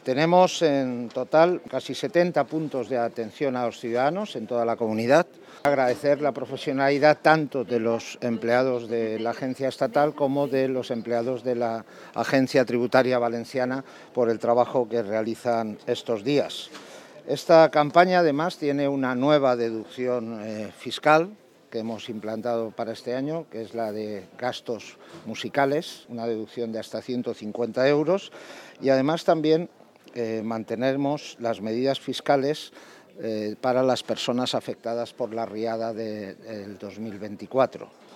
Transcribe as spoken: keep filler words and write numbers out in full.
Tenemos en total casi setenta puntos de atención a los ciudadanos en toda la comunidad. Agradecer la profesionalidad tanto de los empleados de la agencia estatal como de los empleados de la Agencia Tributaria Valenciana por el trabajo que realizan estos días. Esta campaña además tiene una nueva deducción eh, fiscal que hemos implantado para este año, que es la de gastos musicales, una deducción de hasta ciento cincuenta euros, y además también eh, mantenemos las medidas fiscales eh, para las personas afectadas por la riada de, del dos mil veinticuatro.